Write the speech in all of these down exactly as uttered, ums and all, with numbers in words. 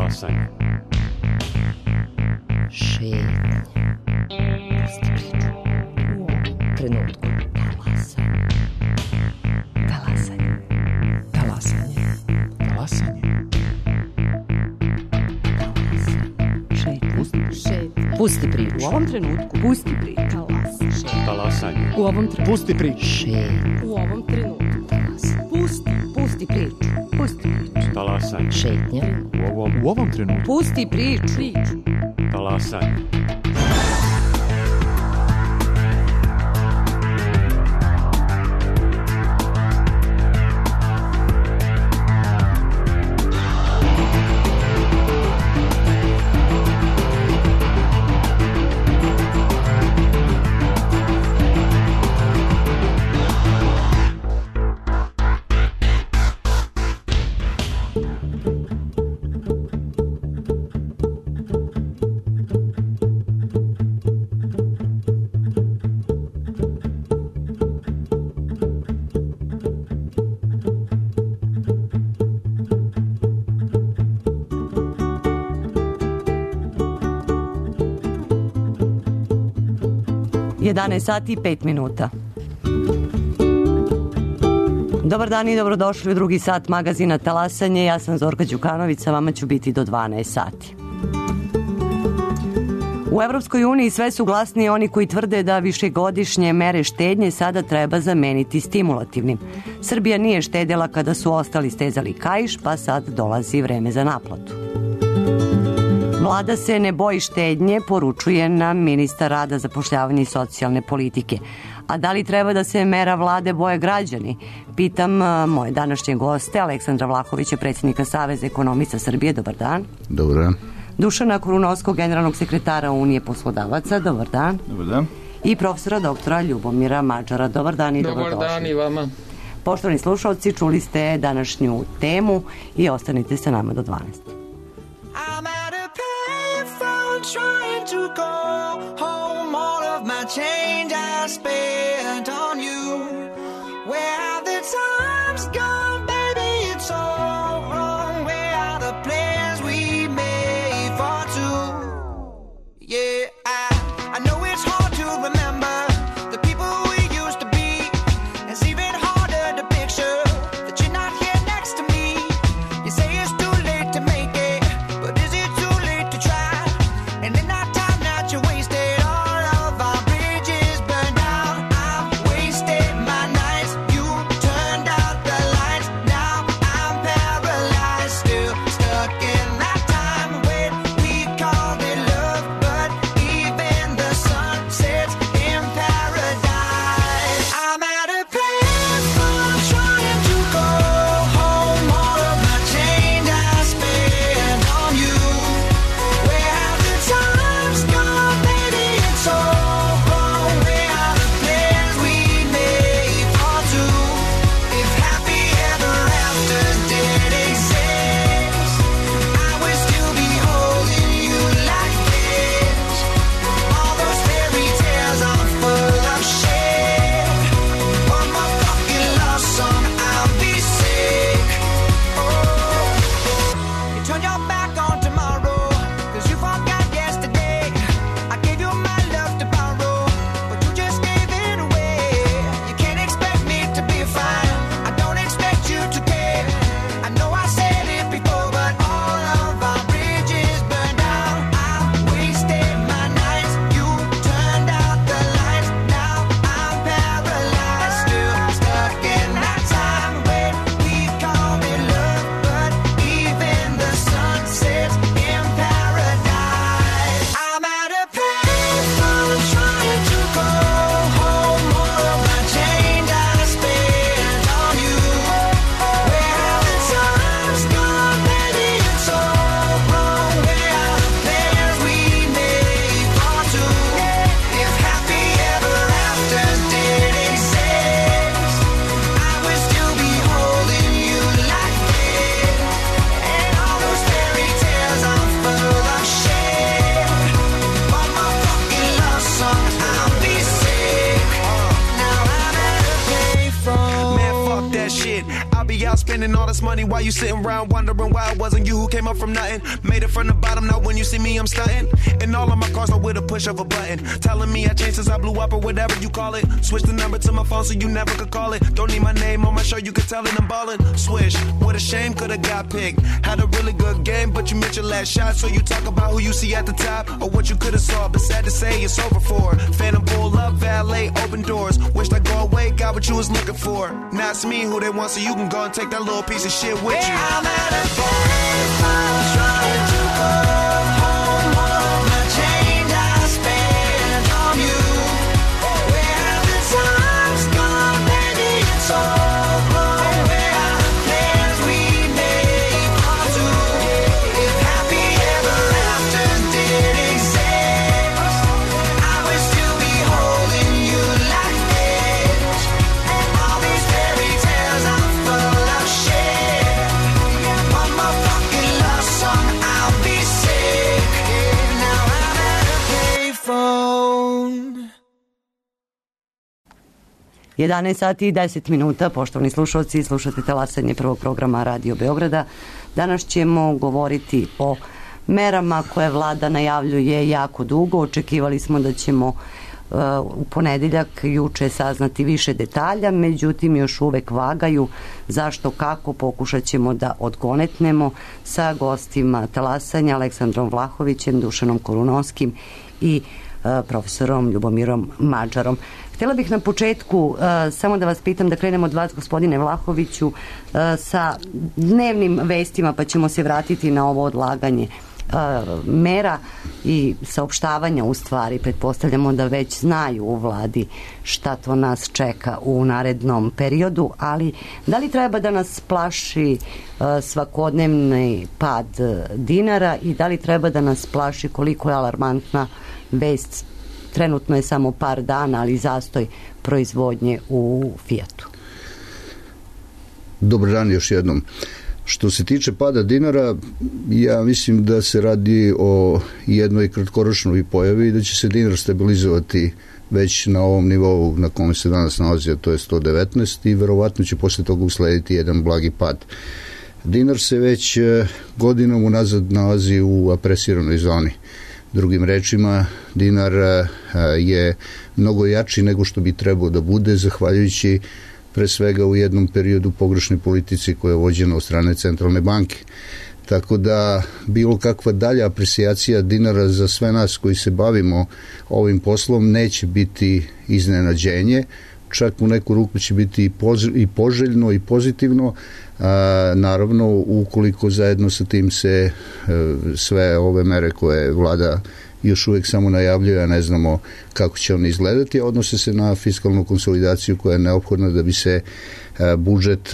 Talasanje. Šetnja. Pusti priču. U ovom trenutku. Talasanje. Talasanje. Talasanje. Talasanje. Šetnja. Šetnja. Pusti priču. U ovom trenutku. Pusti priču. Talasanje. Talasanje. U ovom trenutku. Pusti priču. Šetnja. U ovom trenutku. Talasanje. Pusti. Pusti priču. Pusti priču. Talasanje. Šetnja. U ovom, U ovom trenutku. Pusti priču. Priču. talasanje. jedanaest sati i pet minuta. Dobar dan i dobrodošli u drugi sat magazina Talasanje. Ja sam Zorka Đukanović, sa vama ću biti do dvanaest sati. U Evropskoj uniji sve su glasniji oni koji tvrde da višegodišnje mere štednje sada treba zameniti stimulativnim. Srbija nije štedela kada su ostali stezali kaiš, pa sad dolazi vreme za naplatu. Vlada se ne boji štednje, poručuje nam ministar rada, zapošljavanja i socijalne politike. A da li treba da se mera vlade boje građani? Pitam moje današnje goste, Aleksandra Vlahovića, predsjednika Saveza ekonomista Srbije. Dobar dan. Dobar dan. Dušana Korunovskog, generalnog sekretara Unije poslodavaca. Dobar dan. Dobar dan. I profesora doktora Ljubomira Mađara. Dobar dan i dobrodošli. Dobar dan i vama. Poštovani slušalci, čuli ste današnju temu i ostanite sa nama do dvanaest. Trying to go home, all of my change I spent on you. Where have the times gone, baby? It's all wrong. Where are the plans we made for two? Yeah, I, I know it's hard to remember the people we used to be. It's even harder to picture that you're not here next to me. You say it's too late to make it, but is it too late to try? And in that time that you wasted, all of our bridges burned out. I wasted my nights, you turned out the lights. Now I'm paralyzed, still stuck in that time when we called it love. But even the sun sets in paradise. I'm at a place where I'm trying to go home. All of my change I spent on you. Where have the times gone, baby? It's all wrong. Where are the plans we made for two? If happy ever after did exist, I would still be holding you like this. All those fairy tales are full of shit. One more fucking lost song, I'll be sick. Oh, you turn your back on tomorrow, cause you forgot yesterday. I gave you my love to borrow, but you just gave it away. You can't expect me to be fine, I don't expect you to care. I know I said it before, but all of our bridges burned out. I wasted my nights, you turned out the lights. Now I'm paralyzed, still stuck in that time when we called it love. But even the sun sets in paradise. I'm at a place where I'm trying to go home. All of my change I spent on you. Where have the times gone, baby? It's all wrong. Where are the plans we made for two? If happy ever after did exist, I would still be holding you like this. And all those fairy tales are full of shit. One more fucking love song, I'll be sick. Now I'm at a payphone. Man, fuck that shit. I be out spending all this money while you sitting around wondering why it wasn't you who came up from nothing. Made it from the bottom, now when you see me, I'm stunting. And all of my cars are with a push of a button. Telling me I changed since I blew up or whatever you call it. Switch the number to my phone so you never could call it. Don't need my name on my show, you could tell it I'm ballin'. Swish, what a shame, could've got picked. Had a really good game, but you missed your last shot. So you talk about who you see at the top or what you could've saw. But sad to say, it's over for. Phantom pull up, valet, open doors. Wished I go away, got what you was looking for. Now it's me who they want, so you can go and take that little piece of shit with you. Yeah, I'm at a payphone trying to call home. All of my change I spent on you. Where have the times gone, baby? It's all gone. Where are the plans we made for two? If happy ever after did exist, I would still be holding you like this. And all these fairy tales are full of shit. One more fucking love song, I'll be sick. Now I'm at a payphone. jedanaest sati i deset minuta, poštovani slušalci, slušate talasanje prvog programa Radio Beograda. Danas ćemo govoriti o merama koje vlada najavljuje jako dugo. Očekivali smo da ćemo uh, u ponedeljak juče saznati više detalja, međutim još uvek vagaju zašto, kako, pokušat ćemo da odgonetnemo sa gostima talasanja Aleksandrom Vlahovićem, Dušanom Korunovskim i uh, profesorom Ljubomirom Mađarom. Htjela bih na početku uh, samo da vas pitam, da krenemo od vas, gospodine Vlahoviću, uh, sa dnevnim vestima, pa ćemo se vratiti na ovo odlaganje uh, mera i saopštavanja u stvari. Pretpostavljamo da već znaju u vladi šta to nas čeka u narednom periodu, ali da li treba da nas plaši uh, svakodnevni pad dinara i da li treba da nas plaši koliko je alarmantna vest? Trenutno je samo par dana, ali zastoj proizvodnje u Fijatu. Dobar dan još jednom. Što se tiče pada dinara, ja mislim da se radi o jednoj kratkoročnoj pojavi i da će se dinar stabilizovati već na ovom nivou na kome se danas nalazi, a to je sto devetnaest, i verovatno će posle toga uslediti jedan blagi pad. Dinar se već godinom unazad nalazi u apresiranoj zoni. Drugim rečima, dinar je mnogo jači nego što bi trebao da bude, zahvaljujući pre svega u jednom periodu pogrešne politici koja je vođena od strane centralne banke. Tako da bilo kakva dalja apresijacija dinara za sve nas koji se bavimo ovim poslom neće biti iznenađenje, čak u neku ruku će biti i poželjno i pozitivno, a, naravno ukoliko zajedno sa tim se a, sve ove mere koje vlada još uvijek samo najavljuje, a ne znamo kako će one izgledati, a odnose se na fiskalnu konsolidaciju koja je neophodna da bi se budžet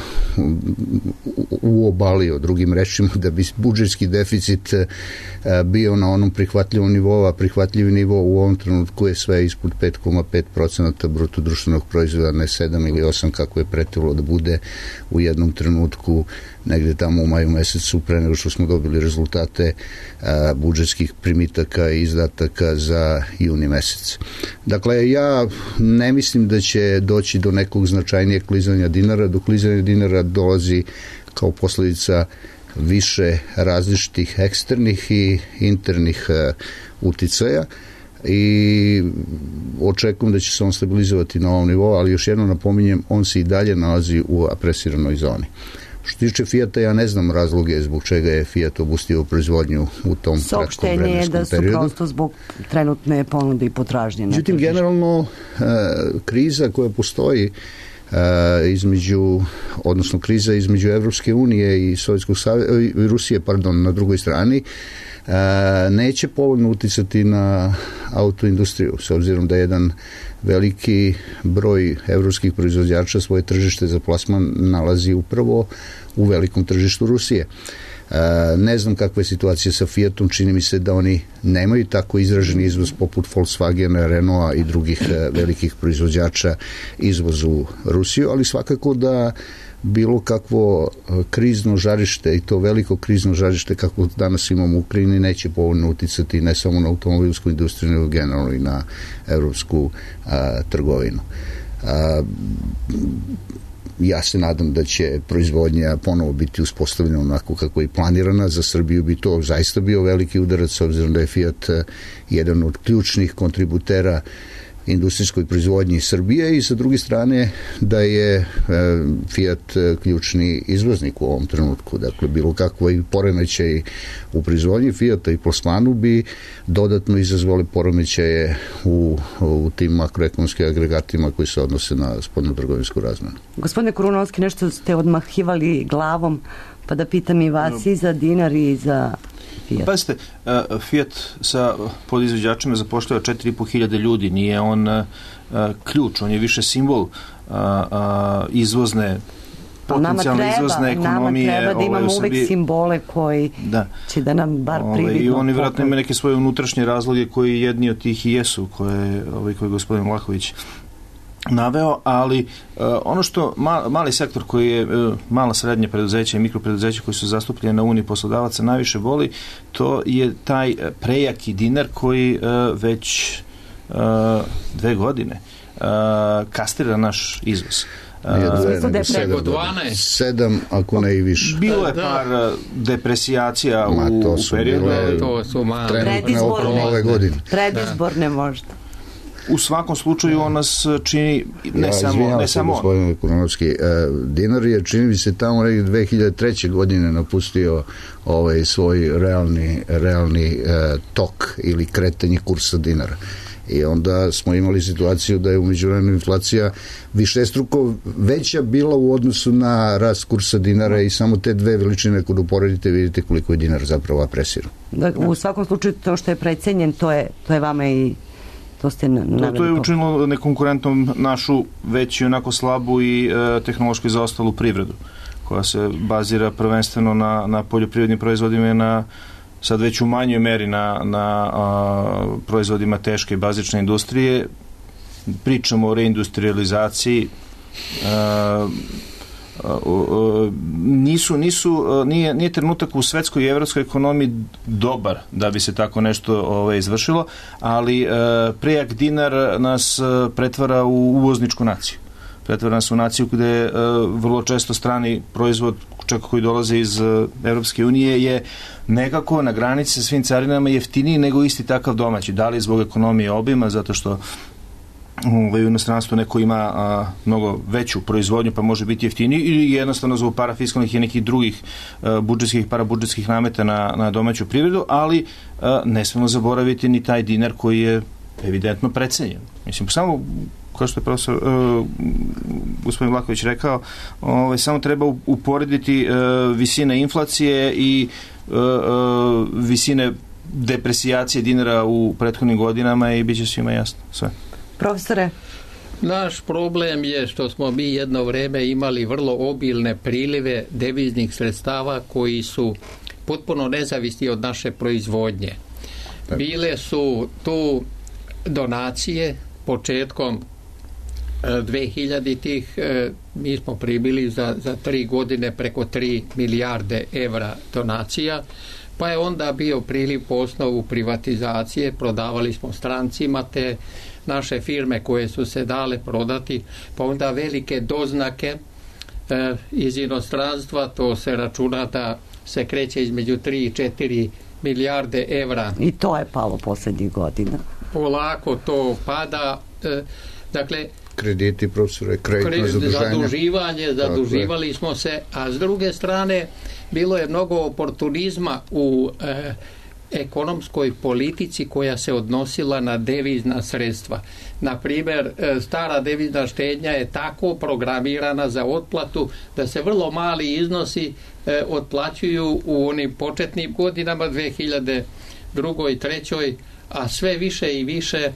uobalio, drugim rečima, da bi budžetski deficit bio na onom prihvatljivom nivou, a prihvatljivi nivo u ovom trenutku je sve ispod pet zarez pet procenta bruto društvenog proizvoda, ne sedam ili osam kako je pretilo da bude u jednom trenutku negde tamo u maju mesecu, pre nego što smo dobili rezultate a, budžetskih primitaka i izdataka za juni mesec. Dakle, ja ne mislim da će doći do nekog značajnijeg klizanja dinara. Do klizanja dinara dolazi kao posledica više različitih eksternih i internih a, uticaja i očekujem da će se on stabilizovati na ovom nivou, ali još jednom napominjem, on se i dalje nalazi u apresiranoj zoni. Što tiče Fijata, ja ne znam razloge zbog čega je Fijat opustio proizvodnju u tom kratkom vremenskom periodu. Saopštenje je da su periodu. Prosto zbog trenutne ponude i potražnje. Međutim, generalno, e, kriza koja postoji e, između, odnosno kriza između Evropske unije i Sovjetskog saveza, i Rusije, pardon, na drugoj strani, e, neće povoljno uticati na autoindustriju, s obzirom da jedan veliki broj evropskih proizvođača svoje tržište za plasman nalazi upravo u velikom tržištu Rusije. Ne znam kakva je situacija sa Fiatom, čini mi se da oni nemaju tako izražen izvoz poput Volkswagena, Renaulta i drugih velikih proizvođača izvoz u Rusiju, ali svakako da bilo kakvo krizno žarište, i to veliko krizno žarište kako danas imamo u Ukrajini, neće povoljno uticati ne samo na automobilsku industriju, nego generalno i na evropsku a, trgovinu. A, ja se nadam da će proizvodnja ponovo biti uspostavljena onako kako je planirana. Za Srbiju bi to zaista bio veliki udarac, s obzirom da je Fiat jedan od ključnih kontributera industrijskoj proizvodnji Srbije i sa druge strane da je Fiat ključni izvoznik u ovom trenutku. Dakle, bilo kakvo i poremećaj u proizvodnji Fiata i plasmanu bi dodatno izazvali poremećaje u, u tim makroekonomskim agregatima koji se odnose na spoljnotrgovinsku razmenu. Gospodine Kurunovski, nešto ste odmahivali glavom, pa da pitam i vas i za dinar i za Fiat. Pazite, Fiat sa podizvođačima zapošljava četiri i po hiljade ljudi, nije on ključ, on je više simbol izvozne, potencijalne izvozne ekonomije. Nama treba da imamo uvek simbole koji da. će da nam bar prividno. I oni vjerojatno imaju neke svoje unutrašnje razloge koji jedni od tih i jesu, koje, ovaj, koji je gospodin Vlahović naveo, ali uh, ono što mal, mali sektor koji je uh, mala srednja preduzeća i mikropreduzeća koji su zastupljeni na Uniji poslodavaca najviše boli, to je taj prejaki dinar koji uh, već uh, dve godine uh, kastrira naš izvoz. Nije dve, nego sedam, sedam, ako ne i više. Bilo je par depresijacija Ma, u, u periodu. To su trenutne okolo ove godine. Predizborne možda. U svakom slučaju on nas čini ne ja, samo ne samo gospodin Kurunovski, dinar je čini mi se tamo negdje dve hiljade treće godine napustio ovaj svoj realni realni uh, tok ili kretanje kursa dinara. I onda smo imali situaciju da je u međuvremenu inflacija višestruko veća bila u odnosu na rast kursa dinara i samo te dve veličine kod uporedite vidite koliko je dinar zapravo apresiran. Da, u svakom slučaju to što je precenjen, to je, to je vama i to ste to, to je učinilo nekonkurentnom našu već i onako slabu i e, tehnološki zaostalu privredu, koja se bazira prvenstveno na, na poljoprivrednim proizvodima i na sad već u manjoj meri na, na a, proizvodima teške i bazične industrije. Pričamo o reindustrializaciji. A, a, a, nisu, nisu, nije, nije trenutak u svetskoj i evropskoj ekonomiji dobar da bi se tako nešto ove, izvršilo, ali a, prejak dinar nas pretvara u uvozničku naciju. Pretvara nas u naciju gde a, vrlo često strani proizvod čak koji dolaze iz Evropske unije je nekako na granici sa svim carinama jeftiniji nego isti takav domaći. Da li zbog ekonomije obima, zato što u inostranstvu neko ima a, mnogo veću proizvodnju pa može biti jeftiniji, ili jednostavno zbog parafiskalnih i nekih drugih a, budžetskih, parabudžetskih nameta na, na domaću privredu, ali a, ne smemo zaboraviti ni taj dinar koji je evidentno precenjen. Mislim, samo kao što je profesor uh, gospodin Vlahović rekao, ovaj, samo treba uporediti uh, visine inflacije i uh, uh, visine depresijacije dinara u prethodnim godinama i bit će svima jasno sve. Profesore? Naš problem je što smo mi jedno vreme imali vrlo obilne prilive deviznih sredstava koji su potpuno nezavisni od naše proizvodnje. Bile su tu donacije početkom dve hiljaditih mi smo primili za, za tri godine preko tri milijarde evra donacija, pa je onda bio priliv po osnovu privatizacije, prodavali smo strancima te naše firme koje su se dale prodati, pa onda velike doznake e, iz inostranstva, to se računa da se kreće između tri i četiri milijarde evra. I to je palo posljednjih godina. Polako to pada, e, dakle krediti, profesore, kreditno zaduženje. Zaduživanje, zaduživali smo se, a s druge strane bilo je mnogo oportunizma u e, ekonomskoj politici koja se odnosila na devizna sredstva. Na primjer, e, stara devizna štednja je tako programirana za otplatu da se vrlo mali iznosi e, otplaćuju u onim početnim godinama dve hiljade druge i trećoj, a sve više i više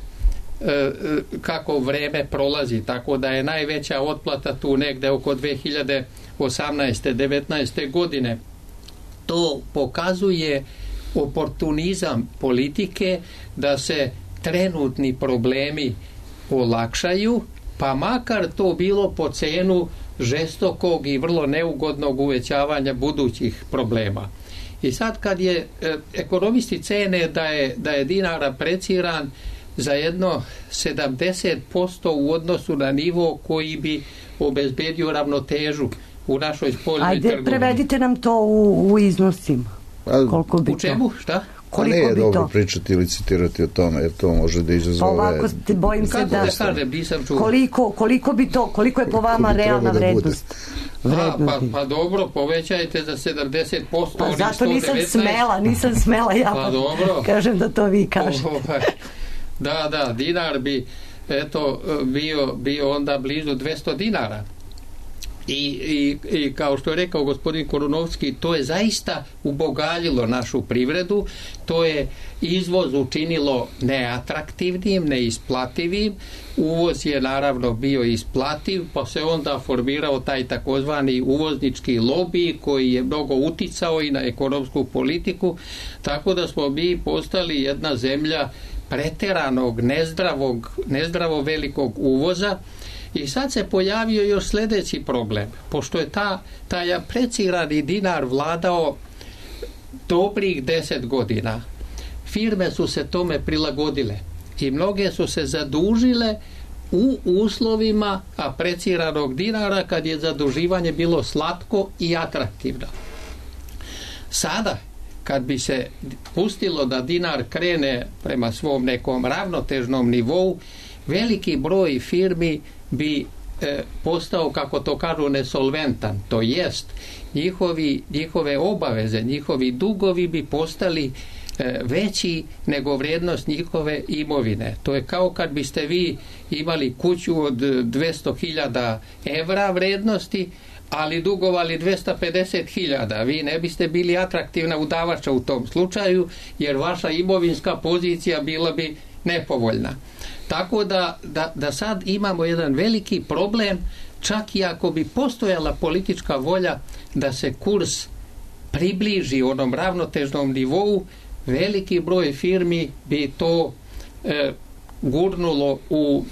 kako vreme prolazi, tako da je najveća otplata tu negde oko dve hiljade osamnaeste devetnaeste godine. To pokazuje oportunizam politike da se trenutni problemi olakšaju, pa makar to bilo po cenu žestokog i vrlo neugodnog uvećavanja budućih problema. I sad kad je e, ekonomisti cene da je, da je dinar apreciran, za jedno sedamdeset posto u odnosu na nivo koji bi obezbedio ravnotežu u našoj spoljnoj Ajde, trgovini. prevedite nam to u, u iznosima. A, Koliko bi U čemu? to? Šta? Pa Koliko nije bi dobro to? pričati ili citirati o tome, jer to može da izazove... Pa ovako, ste- bojim se Kako da... da kažem, nisam čuo. Koliko, koliko bi to, koliko je po vama bi realna trebalo da bude? vrednost? A, pa, Vrednosti. pa dobro, povećajte za sedamdeset posto. Pa onih zato nisam sto devetnaest. smela, nisam smela ja. Pa dobro. Kažem da to vi kažete. Ovaj, Da, da, dinar bi eto bio, bio onda blizu dvesta dinara. I, i, I kao što je rekao gospodin Korunovski, to je zaista ubogaljilo našu privredu, to je izvoz učinilo neatraktivnim, neisplativim, uvoz je naravno bio isplativ, pa se onda formirao taj takozvani uvoznički lobi koji je mnogo uticao i na ekonomsku politiku, tako da smo mi postali jedna zemlja preteranog, nezdravog, nezdravo velikog uvoza. I sad se pojavio još sljedeći problem, pošto je ta, taj aprecirani dinar vladao dobrih deset godina. Firme su se tome prilagodile i mnoge su se zadužile u uslovima apreciranog dinara kad je zaduživanje bilo slatko i atraktivno. Sada, kad bi se pustilo da dinar krene prema svom nekom ravnotežnom nivou, veliki broj firmi bi e, postao, kako to kažu, nesolventan, to jest njihovi, njihove obaveze, njihovi dugovi bi postali e, veći nego vrijednost njihove imovine. To je kao kad biste vi imali kuću od dvesta hiljada evra vrednosti, ali dugovali dvesta pedeset hiljada. Vi ne biste bili atraktivna udavača u tom slučaju, jer vaša imovinska pozicija bila bi nepovoljna. Tako da, da, da sad imamo jedan veliki problem, čak i ako bi postojala politička volja da se kurs približi onom ravnotežnom nivou, veliki broj firmi bi to e, gurnulo u,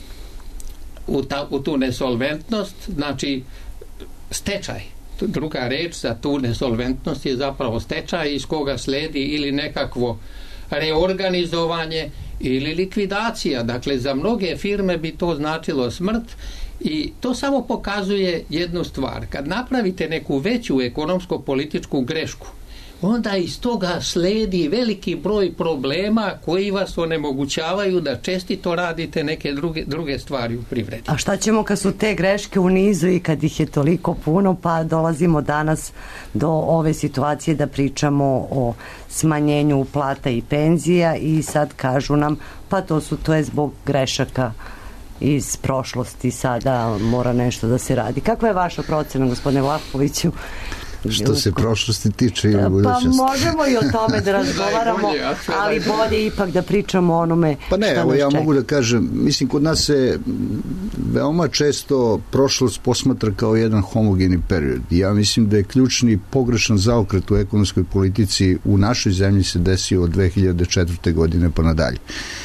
u, ta, u tu nesolventnost, znači stečaj. Druga reč za tu nesolventnost je zapravo stečaj iz koga sledi ili nekakvo reorganizovanje ili likvidacija. Dakle, za mnoge firme bi to značilo smrt i to samo pokazuje jednu stvar. Kad napravite neku veću ekonomsko-političku grešku, onda iz toga sledi veliki broj problema koji vas onemogućavaju da čestito radite neke druge, druge stvari u privredi. A šta ćemo kad su te greške u nizu i kad ih je toliko puno, pa dolazimo danas do ove situacije da pričamo o smanjenju plata i penzija i sad kažu nam pa to su to je zbog grešaka iz prošlosti, sada mora nešto da se radi. Kakva je vaša procena, gospodine Vlahoviću? Što se prošlosti tiče i u budućnosti. Pa možemo i o tome da razgovaramo, ali bolje ipak da pričamo o onome pa ne, šta evo nas ja čeka. mogu da kažem, mislim kod nas se veoma često prošlost posmatra kao jedan homogeni period. Ja mislim da je ključni pogrešan zaokret u ekonomskoj politici u našoj zemlji se desio od dve hiljade četvrte godine pa nadalje.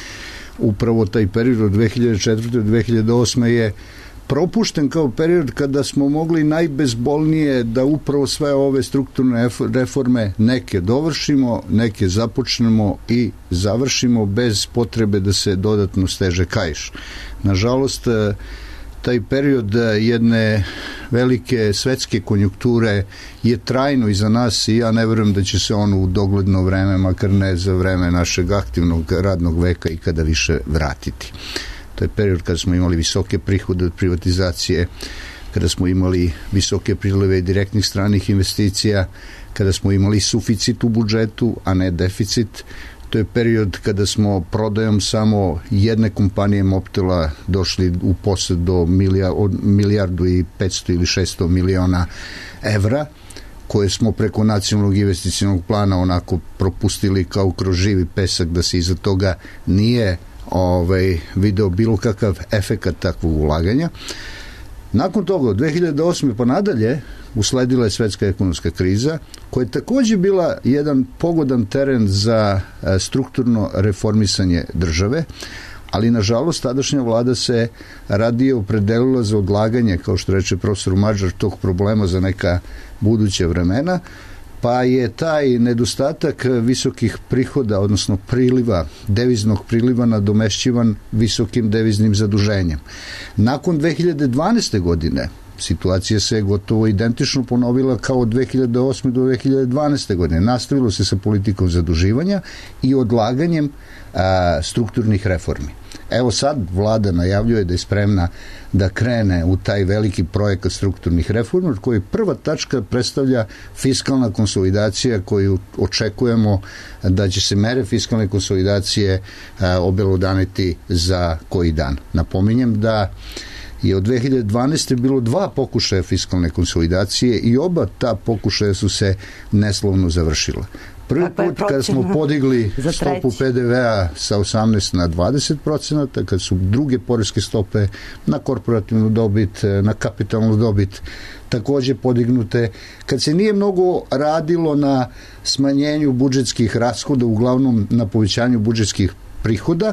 Upravo taj period od dve hiljade četvrte do dve hiljade osme je propušten kao period kada smo mogli najbezbolnije da upravo sve ove strukturne reforme neke dovršimo, neke započnemo i završimo bez potrebe da se dodatno steže kaiš. Nažalost, taj period jedne velike svetske konjunkture je trajno iza nas i ja ne verujem da će se on u dogledno vreme, makar ne za vreme našeg aktivnog radnog veka i kada više vratiti. To je period kada smo imali visoke prihode od privatizacije, kada smo imali visoke prilive direktnih stranih investicija, kada smo imali suficit u budžetu, a ne deficit. To je period kada smo prodajom samo jedne kompanije Mobtela došli u posed do milija, od milijardu i petsto ili šesto miliona evra, koje smo preko nacionalnog investicionog plana onako propustili kao kroz živi pesak, da se iza toga nije ovaj, video bilo kakav efekat takvog ulaganja. Nakon toga, od dve hiljade osme pa nadalje, usledila je svetska ekonomska kriza, koja je također bila jedan pogodan teren za strukturno reformisanje države, ali nažalost tadašnja vlada se radije opredelila za odlaganje, kao što reče profesor Mađar, tog problema za neka buduća vremena, pa pa je taj nedostatak visokih prihoda, odnosno priliva, deviznog priliva nadomešćivan visokim deviznim zaduženjem. Nakon dve hiljade dvanaeste. godine situacija se gotovo identično ponovila kao od dve hiljade osme. do dve hiljade dvanaeste. godine. Nastavilo se sa politikom zaduživanja i odlaganjem a, strukturnih reformi. Evo sad vlada najavljuje da je spremna da krene u taj veliki projekat strukturnih reformi, od koji prva tačka predstavlja fiskalna konsolidacija koju očekujemo da će se mere fiskalne konsolidacije a, obelodaniti za koji dan. Napominjem da je od dve hiljade dvanaeste. bilo dva pokušaja fiskalne konsolidacije i oba ta pokušaja su se neslovno završila. Prvi put kada smo podigli stopu pe de vea sa osamnaest na dvadeset procenata, kad su druge poreske stope na korporativnu dobit, na kapitalnu dobit takođe podignute, kad se nije mnogo radilo na smanjenju budžetskih rashoda, uglavnom na povećanju budžetskih prihoda,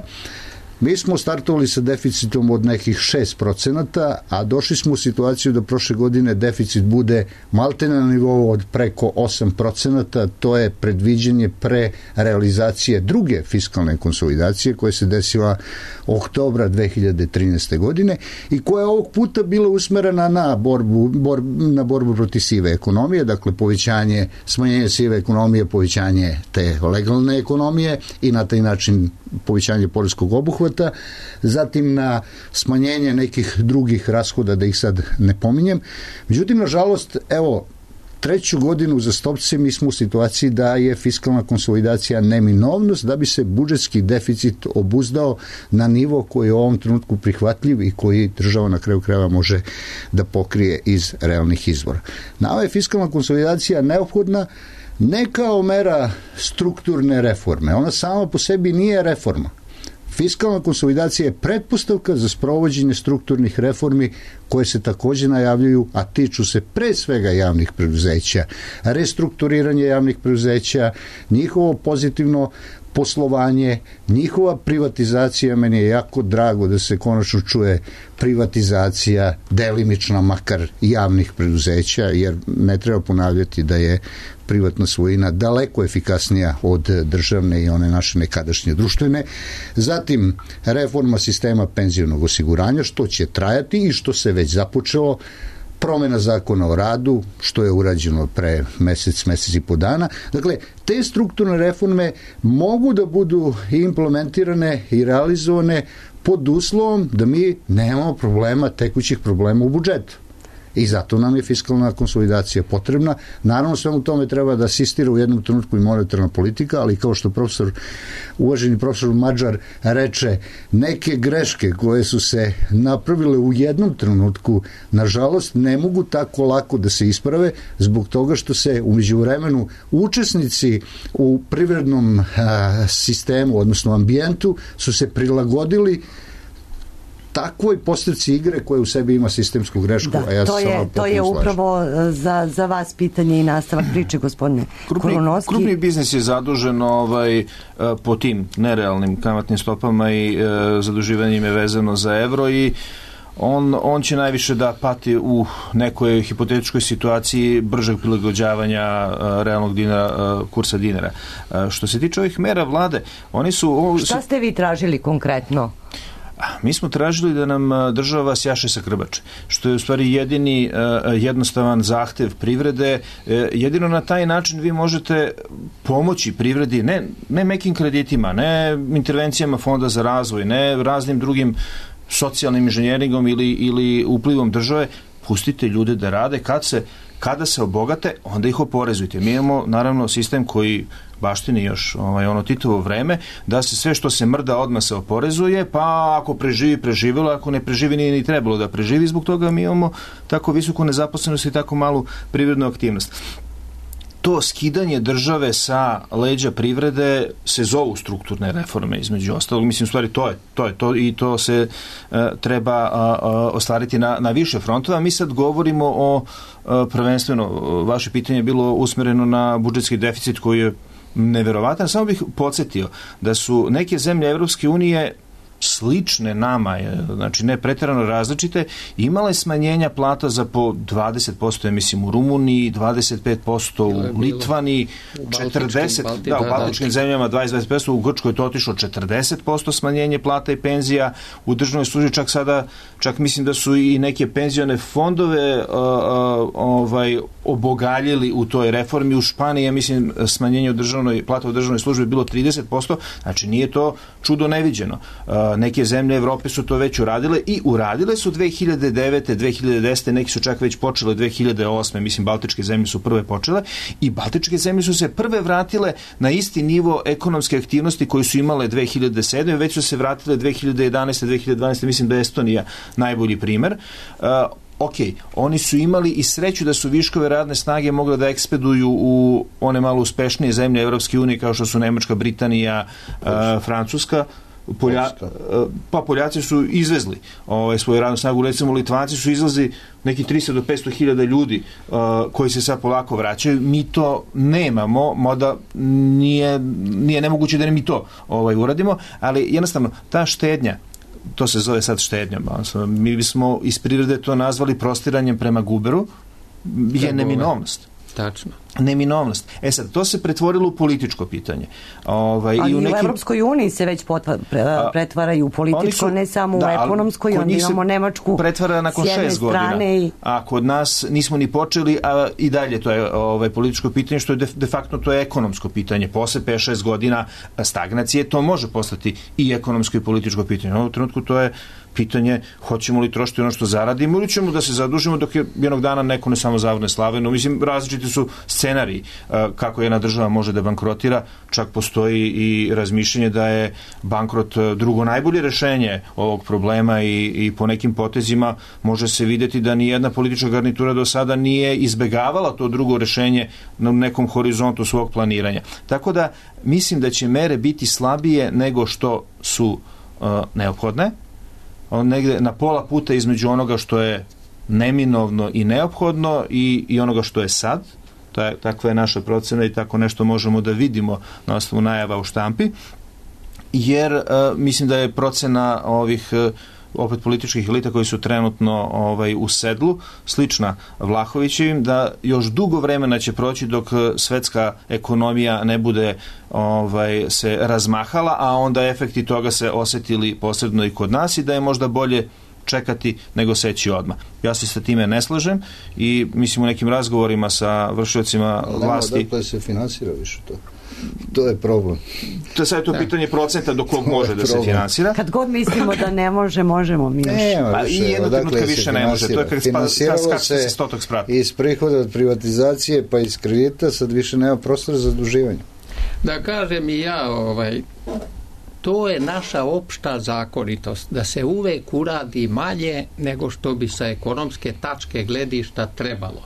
mi smo startovali sa deficitom od nekih šest procenata, a došli smo u situaciju da prošle godine deficit bude maltene na nivou od preko osam procenata. To je predviđenje pre realizacije druge fiskalne konsolidacije koja se desila oktobra dve hiljade trinaeste. godine i koja je ovog puta bila usmerena na borbu, bor, na borbu protiv sive ekonomije, dakle povećanje, smanjenje sive ekonomije, povećanje te legalne ekonomije i na taj način povećanje poreskog obuhvata, zatim na smanjenje nekih drugih rashoda, da ih sad ne pominjem. Međutim, nažalost, evo, treću godinu za stopce mi smo u situaciji da je fiskalna konsolidacija neminovnost da bi se budžetski deficit obuzdao na nivo koji je u ovom trenutku prihvatljiv i koji država na kraju krajeva može da pokrije iz realnih izvora. Nama je fiskalna konsolidacija neophodna ne kao mera strukturne reforme. Ona sama po sebi nije reforma. Fiskalna konsolidacija je pretpostavka za sprovođenje strukturnih reformi koje se takođe najavljuju, a tiču se pre svega javnih preduzeća, restrukturiranje javnih preduzeća, njihovo pozitivno poslovanje, njihova privatizacija. Meni je jako drago da se konačno čuje privatizacija delimična makar javnih preduzeća, jer ne treba ponavljati da je privatna svojina daleko efikasnija od državne i one naše nekadašnje društvene. Zatim, reforma sistema penzionog osiguranja, što će trajati i što se već započelo, promjena zakona o radu, što je urađeno pre mesec, mesec i po dana. Dakle, te strukturne reforme mogu da budu implementirane i realizovane pod uslovom da mi nemamo problema, tekućih problema u budžetu. I zato nam je fiskalna konsolidacija potrebna. Naravno, svemu tome treba da asistira u jednom trenutku i monetarna politika, ali kao što profesor, uvaženi profesor Mađar reče, neke greške koje su se napravile u jednom trenutku, nažalost, ne mogu tako lako da se isprave zbog toga što se u međuvremenu učesnici u privrednom a, sistemu, odnosno ambijentu, su se prilagodili takvoj postavci igre koja u sebi ima sistemsku grešku. Da, a ja to je, to je upravo za, za vas pitanje i nastavak priče, gospodine Kolonovski. Krupni biznis je zadužen ovaj, po tim nerealnim kamatnim stopama i e, zaduživanjem je vezano za evro i on, on će najviše da pati u nekoj hipotetičkoj situaciji bržeg prilagođavanja realnog dinara, kursa dinara. Što se tiče ovih mera vlade, oni su... Šta ste vi tražili konkretno? Mi smo tražili da nam država sjaše sa krbače, što je u stvari jedini jednostavan zahtev privrede. Jedino na taj način vi možete pomoći privredi, ne, ne mekim kreditima, ne intervencijama Fonda za razvoj, ne raznim drugim socijalnim inženjeringom ili, ili uplivom države. Pustite ljude da rade, kad se, kada se obogate, onda ih oporezujte. Mi imamo naravno sistem koji baštini još ovaj, ono Titovo vreme, da se sve što se mrda odmah se oporezuje, pa ako preživi, preživjelo, ako ne preživi, nije ni trebalo da preživi, zbog toga mi imamo tako visoku nezaposlenost i tako malu privrednu aktivnost. To skidanje države sa leđa privrede se zovu strukturne reforme, između ostalog. Mislim, u stvari, to je to, je to i to se uh, treba uh, uh, ostvariti na, na više frontova. Mi sad govorimo o, uh, prvenstveno, vaše pitanje je bilo usmereno na budžetski deficit koji je neverovatan. Samo bih podsjetio da su neke zemlje Evropske unije slične nama, znači ne pretjerano različite, imale smanjenja plata za po dvadeset posto, ja mislim u Rumuniji, dvadeset pet posto u Litvani, četrdeset posto, da, u baltičkim zemljama dvadeset do dvadeset pet posto, u Grčkoj je to otišlo četrdeset posto smanjenje plata i penzija, u državnoj službi čak sada, čak mislim da su i neke penzione fondove uh, uh, ovaj, obogaljili u toj reformi. U Španiji, ja mislim, smanjenje u državnoj, plata u državnoj službi je bilo trideset posto, znači nije to čudo neviđeno. Uh, neke zemlje Evrope su to već uradile i uradile su dve hiljade devete. dve hiljade desete. Neki su čak već počele dve hiljade osme. Mislim, baltičke zemlje su prve počele i baltičke zemlje su se prve vratile na isti nivo ekonomske aktivnosti koju su imale dve hiljade sedme. Već su se vratile dve hiljade jedanaeste. dve hiljade dvanaeste. Mislim da je Estonija najbolji primer. Uh, ok, oni su imali i sreću da su viškove radne snage mogli da ekspeduju u one malo uspešnije zemlje Evropske unije kao što su Nemačka, Britanija, uh, Francuska. Polja, pa Poljaci su izvezli ovaj, svoju radnu snagu, recimo Litvanci su izvezli neki tristo do petsto hiljada ljudi uh, koji se sad polako vraćaju. Mi to nemamo, moda nije, nije nemoguće da ne mi to ovaj, uradimo, ali jednostavno ta štednja, to se zove sad štednjom, mi bismo iz prirode to nazvali prostiranjem prema guberu, je neminovnost. Tačno. Neminovnost. E sad, to se pretvorilo u političko pitanje. Ovaj, ali i u, nekim... u Evropskoj uniji se već potva, pre, pretvaraju u političko, su, ne samo da, u ekonomskoj, onda imamo Nemačku pretvara nakon šest godina. I... A kod nas nismo ni počeli, a i dalje to je ovaj, političko pitanje, što je de, de facto to je ekonomsko pitanje. Posle pet šest godina stagnacije to može postati i ekonomsko i političko pitanje. U ovom trenutku to je pitanje hoćemo li trošiti ono što zaradimo ili ćemo da se zadužimo dok je jednog dana neko ne samo zavrne slaveno. Mislim, različiti su scenariji kako jedna država može da bankrotira. Čak postoji i razmišljenje da je bankrot drugo najbolje rešenje ovog problema i, i po nekim potezima može se videti da ni jedna politička garnitura do sada nije izbegavala to drugo rešenje na nekom horizontu svog planiranja. Tako da mislim da će mere biti slabije nego što su uh, neophodne. On negde na pola puta između onoga što je neminovno i neophodno i, i onoga što je sad. To je, takva je naša procena i tako nešto možemo da vidimo na osnovu najava u štampi. Jer uh, mislim da je procena ovih uh, opet političkih elita koji su trenutno ovaj, u sedlu, slična Vlahovićevim, da još dugo vremena će proći dok svetska ekonomija ne bude ovaj, se razmahala, a onda efekti toga se osetili posredno i kod nas i da je možda bolje čekati nego seći odmah. Ja se sa time ne slažem i mislim u nekim razgovorima sa vršiocima vlasti... Nema, dakle se finansira više to. To je problem. To je sad to pitanje procenta do kog može da se finansira. Kad god mislimo da ne može, možemo mi još. Nema pa više. I jednog trenutka više ne može. To je kad finansiralo se iz prihoda od privatizacije pa iz kredita, sad više nema prostora za zaduživanje. Da kažem i ja, ovaj, to je naša opšta zakonitost, da se uvek uradi manje nego što bi sa ekonomske tačke gledišta trebalo.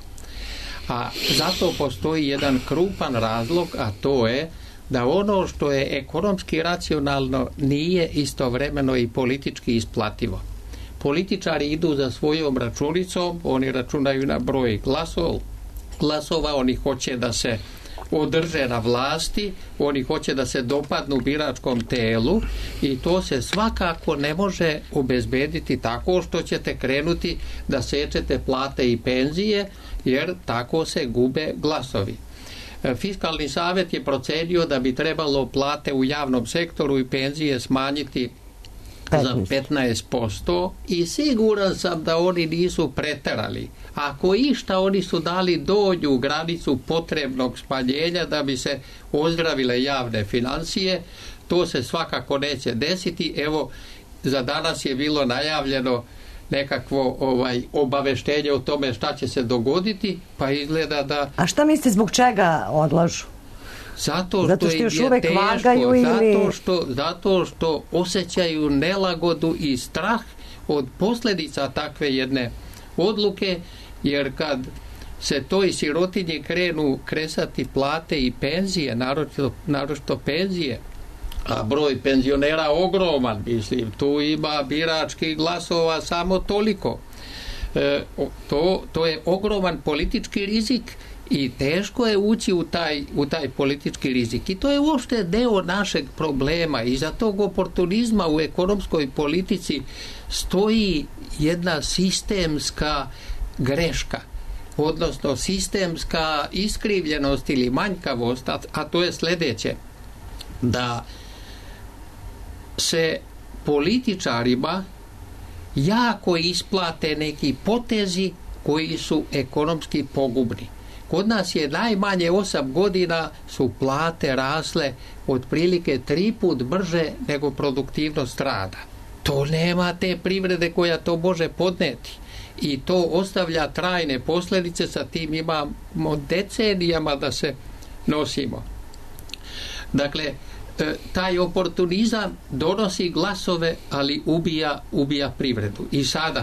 A zato postoji jedan krupan razlog, a to je da ono što je ekonomski racionalno nije istovremeno i politički isplativo. Političari idu za svojom računicom, oni računaju na broj glasov, glasova, oni hoće da se održe na vlasti, oni hoće da se dopadnu biračkom telu i to se svakako ne može obezbediti tako što ćete krenuti da sečete plate i penzije, jer tako se gube glasovi. Fiskalni savjet je procenio da bi trebalo plate u javnom sektoru i penzije smanjiti za petnaest posto i siguran sam da oni nisu preterali. Ako išta, oni su dali donju granicu potrebnog smanjenja da bi se ozdravile javne financije. To se svakako neće desiti. Evo, za danas je bilo najavljeno nekakvo ovaj obaveštenje o tome šta će se dogoditi, pa izgleda da... A šta mislite zbog čega odlažu? Zato što, zato što još uvek teško, vagaju ili... zato, što, zato što osjećaju nelagodu i strah od posljedica takve jedne odluke, jer kad se toj sirotinji krenu kresati plate i penzije, naročito, naročito penzije, a broj penzionera ogroman, mislim, tu ima biračkih glasova samo toliko. e, to, to je ogroman politički rizik i teško je ući u taj, u taj politički rizik. I to je uopšte deo našeg problema. Iza tog oportunizma u ekonomskoj politici stoji jedna sistemska greška, odnosno sistemska iskrivljenost ili manjkavost, a, a to je sledeće, da se političarima jako isplate neki potezi koji su ekonomski pogubni. Kod nas je najmanje osam godina su plate rasle otprilike tri put brže nego produktivnost rada. To nema te privrede koja to može podneti. I to ostavlja trajne posljedice, sa tim imamo decenijama da se nosimo. Dakle, taj oportunizam donosi glasove, ali ubija, ubija privredu. I sada,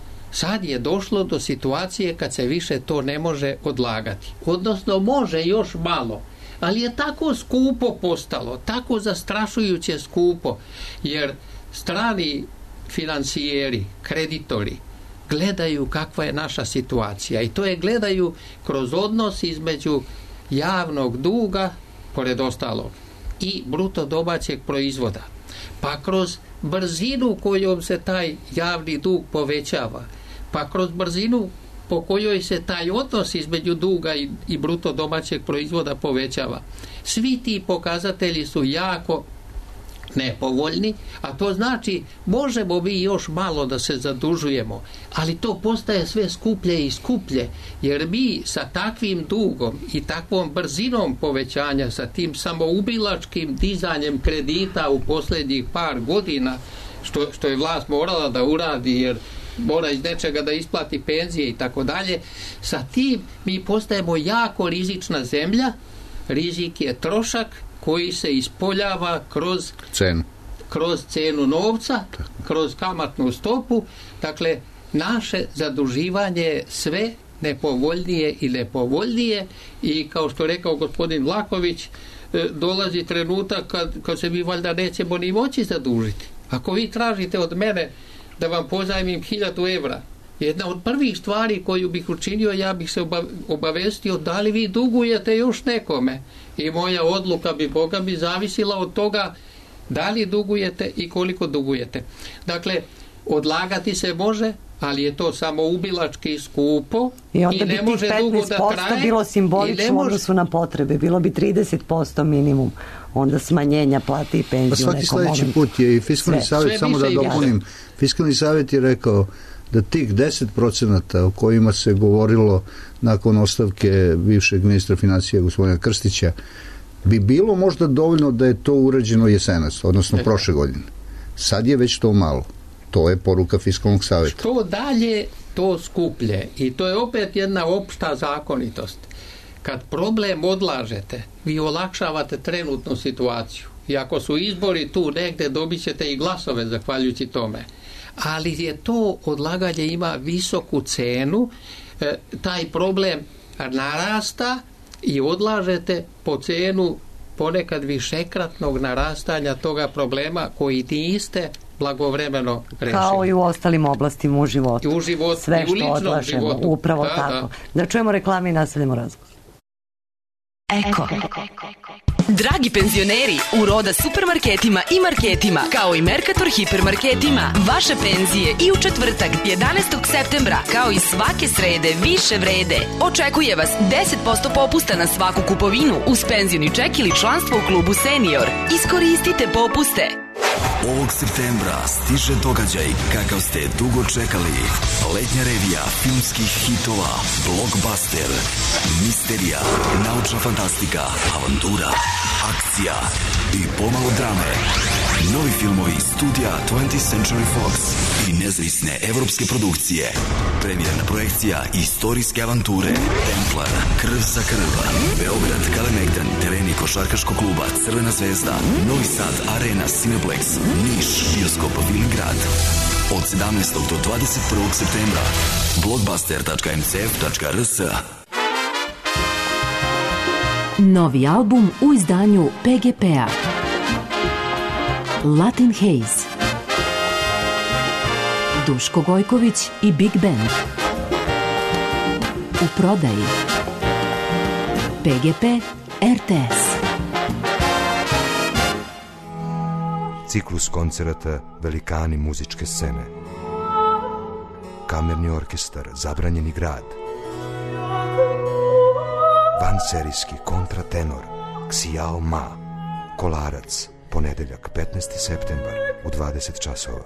sad je došlo do situacije kad se više to ne može odlagati. Odnosno, može još malo, ali je tako skupo postalo, tako zastrašujuće skupo, jer strani financijeri, kreditori, gledaju kakva je naša situacija i to je gledaju kroz odnos između javnog duga, pored ostalog, i bruto domaćeg proizvoda. Pa kroz brzinu kojom se taj javni dug povećava, pa kroz brzinu po kojoj se taj odnos između duga i, i bruto domaćeg proizvoda povećava. Svi ti pokazatelji su jako nepovoljni, a to znači možemo mi još malo da se zadužujemo, ali to postaje sve skuplje i skuplje, jer mi sa takvim dugom i takvom brzinom povećanja, sa tim samoubilačkim dizanjem kredita u posljednjih par godina, što, što je vlast morala da uradi, jer mora iz nečega da isplati penzije i tako dalje, sa tim mi postajemo jako rizična zemlja. Rizik je trošak koji se ispoljava kroz cenu, kroz cenu novca, kroz kamatnu stopu. Dakle, naše zaduživanje je sve nepovoljnije i nepovoljnije i kao što rekao gospodin Vlahović, dolazi trenutak kad, kad se mi valjda nećemo ni moći zadužiti. Ako vi tražite od mene da vam pozajmim hiljadu evra, jedna od prvih stvari koju bih učinio, ja bih se obavestio da li vi dugujete još nekome. I moja odluka bi, Boga bi, zavisila od toga da li dugujete i koliko dugujete. Dakle, odlagati se može, ali je to samo ubilački skupo i, onda i ne bi može tih dugo da traje. Bilo simbolično u može... odnosu na potrebe. Bilo bi trideset posto minimum onda smanjenja plate i penzije. Pa svaki sljedeći put je i Fiskalni savjet, samo da dopunim, Fiskalni savjet je rekao da tih deset procenata o kojima se govorilo nakon ostavke bivšeg ministra financija gospodina Krstića bi bilo možda dovoljno da je to urađeno jesenas, odnosno e. prošle godine. Sad je već to malo. To je poruka Fiskalnog savjeta. Što dalje, to skuplje. I to je opet jedna opšta zakonitost. Kad problem odlažete, vi olakšavate trenutnu situaciju. I ako su izbori tu negde, dobit ćete i glasove zahvaljujući tome. Ali je to odlaganje ima visoku cenu, e, taj problem narasta i odlažete po cenu ponekad višekratnog narastanja toga problema koji niste blagovremeno rešili. Kao i u ostalim oblastima u životu. I u životu, sve i u što odlažemo, životu. upravo da, tako. Da. da čujemo reklame i nastavljamo razgovor. Eko. Dragi penzioneri, u Roda supermarketima i marketima, kao i Mercator hipermarketima, vaše penzije i u četvrtak, jedanaestog septembra, kao i svake srede, više vrede. Očekuje vas deset posto popusta na svaku kupovinu uz penzioni ček ili članstvo u klubu Senior. Iskoristite popuste. Ovog septembra stiže događaj kakav ste dugo čekali. Letnja revija filmskih hitova, blockbuster, misterija, naučna fantastika, avantura, akcija i pomalo drame. Novi filmovi studija twentieth Century Fox i nezavisne evropske produkcije. Premijerna projekcija istorijske avanture Templar, Krv za krv, Beograd, Kalemegdan, tereni košarkaškog kluba Crvena zvezda, Novi Sad, Arena, Cineplex, Niš, bioskop Vilingrad. Od sedamnaestog do dvadeset prvog septembra. blockbuster tačka m c f tačka r s. Novi album u izdanju P G P-a. Latin Haze. Duško Gojković i Big Band. U prodaji P G P R T S. Ciklus koncerata Velikani muzičke scene. Kamerni orkestar Zabranjeni grad. Vanserijski kontratenor Xiao Ma. Kolarac, ponedeljak petnaesti septembar u dvadeset časova.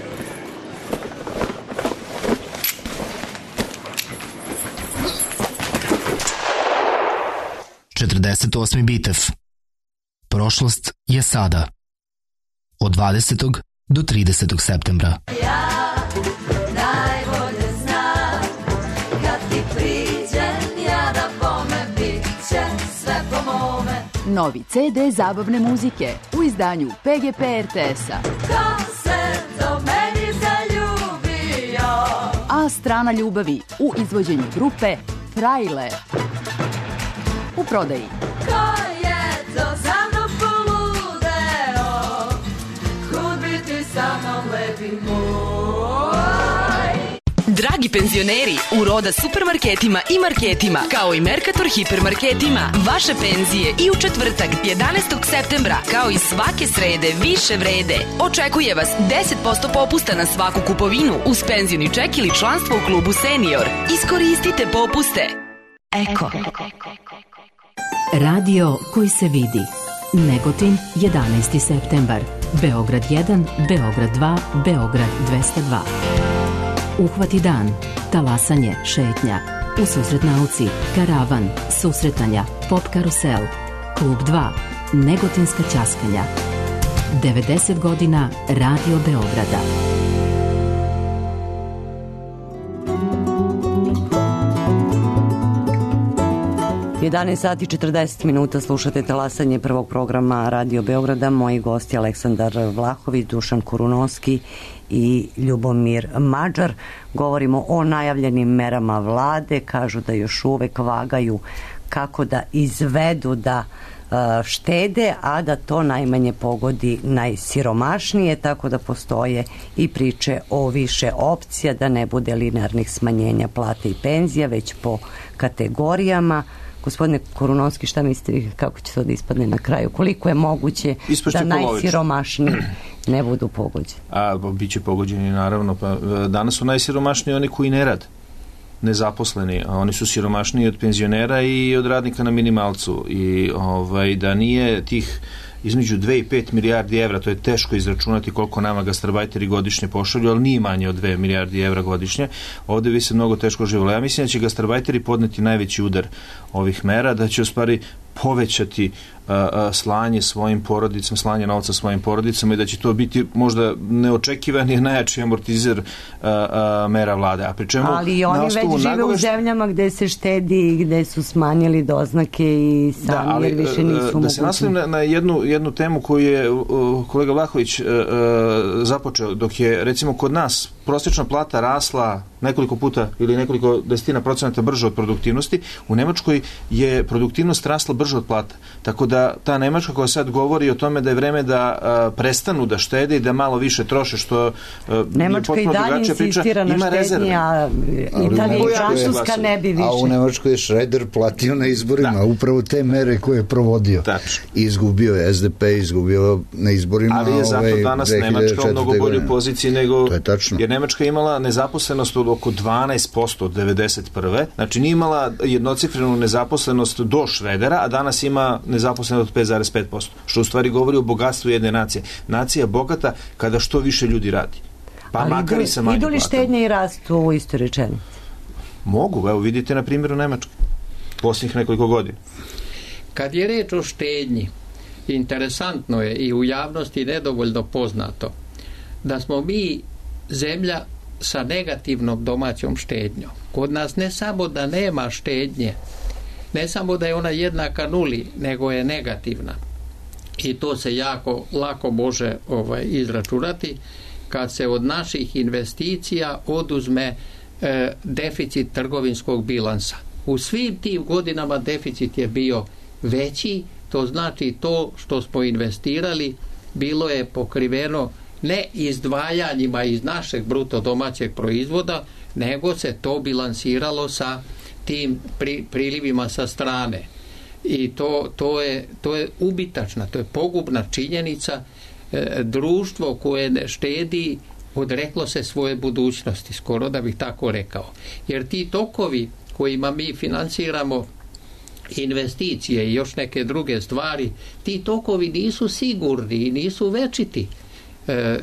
četrdeset osmi Bitev. Prošlost je sada. Od dvadesetog do tridesetog septembra. Ja najbolje znam, kad ti priđem, ja da bome, bit će sve po mome. Novi ce de zabavne muzike u izdanju P G P R T S-a. Ko se do meni zaljubio? A strana ljubavi u izvođenju grupe Frajle. U prodaji Ko je to za mnom poludeo? Kud bi ti sa mnom lepi moj? Dragi penzioneri, u Roda supermarketima i marketima, kao i Mercator hipermarketima, vaše penzije i u četvrtak jedanaestog septembra, kao i svake srede, više vrede. Očekuje vas deset posto popusta na svaku kupovinu uz penzioni ček ili članstvo u klubu Senior. Iskoristite popuste. Eko. Radio koji se vidi. Negotin, jedanaesti septembar. Beograd jedan, Beograd dva, Beograd dvesta dva. Uhvati dan, talasanje, šetnja. U susret nauci, karavan, susretanja, pop karusel. Klub dva, Negotinska ćaskanja. devedeset godina Radio Beograda. jedanaest sati i četrdeset minuta slušate talasanje prvog programa Radio Beograda. Moji gosti Aleksandar Vlahović, Dušan Kurunovski i Ljubomir Mađar. Govorimo o najavljenim merama vlade. Kažu da još uvek vagaju kako da izvedu da štede, a da to najmanje pogodi najsiromašnije, tako da postoje i priče o više opcija, da ne bude linearnih smanjenja plate i penzija, već po kategorijama. Gospodine Kurunovski, šta mislite kako će to da ispadne na kraju? Koliko je moguće Ispašće da najsiromašniji ne budu pogođeni? A, biće pogođeni, naravno. Pa, danas su najsiromašniji oni koji ne rade, nezaposleni, a oni su siromašniji od penzionera i od radnika na minimalcu. I ovaj, da nije tih između dve i pet milijardi evra, to je teško izračunati koliko nama gastarbajteri godišnje pošalju, ali nije manje od dve milijardi evra godišnje. Ovde bi se mnogo teško živjelo. Ja mislim da će gastarbajteri podneti najveći udar ovih mera, da će u stvari povećati a, a, slanje svojim porodicama, slanje novca svojim porodicama i da će to biti možda neočekivani najjači amortizer a, a, mera vlade. A pri čemu, ali oni već žive nagove... u zemljama gde se štedi i gde su smanjili doznake i sami, da, ali, jer više nisu mogućni. Da se nastavim na, na jednu, jednu temu koju je uh, kolega Vlahović uh, započeo, dok je recimo kod nas prosječna plata rasla nekoliko puta ili nekoliko desetina procenata brže od produktivnosti, u Nemačkoj je produktivnost rasla brže od plata. Tako da ta Nemačka koja sad govori o tome da je vreme da a, prestanu da štede i da malo više troše, što a, Nemačka i dalje insistira na štednji, a Italija i Francuska ne bi više. A u Nemačkoj je Šreder platio na izborima, da. Upravo te mere koje je provodio. Tačno. Izgubio je S D P, izgubio na izborima. Ali je zato danas Nemačka u mnogo boljoj poziciji nego... To je tačno. Jer Nemačka je imala nezaposlenost od oko dvanaest posto od devedeset prve. Znači nije imala jednocifrenu nezaposlenost do Šredera, a danas ima nezaposlenost od pet zarez pet posto. Što u stvari govori o bogatstvu jedne nacije. Nacija bogata kada što više ljudi radi. Pa ali makar idu, i sa manjim platama. Idu li štednje i rastu u istoj rečenici? Mogu, evo vidite na primjeru Nemačke. Posljednjih nekoliko godina. Kad je reč o štednji, interesantno je i u javnosti nedovoljno poznato da smo mi zemlja sa negativnom domaćom štednjom. Kod nas ne samo da nema štednje, ne samo da je ona jednaka nuli, nego je negativna. I to se jako lako može ovaj, izračunati kad se od naših investicija oduzme e, deficit trgovinskog bilansa. U svim tim godinama deficit je bio veći, to znači to što smo investirali bilo je pokriveno ne izdvajanjima iz našeg bruto domaćeg proizvoda, nego se to bilansiralo sa tim pri, prilivima sa strane. I to, to, je, to je ubitačna, to je pogubna činjenica. E, društvo koje ne štedi odreklo se svoje budućnosti, skoro da bih tako rekao. Jer ti tokovi kojima mi financiramo investicije i još neke druge stvari, ti tokovi nisu sigurni i nisu večiti. E,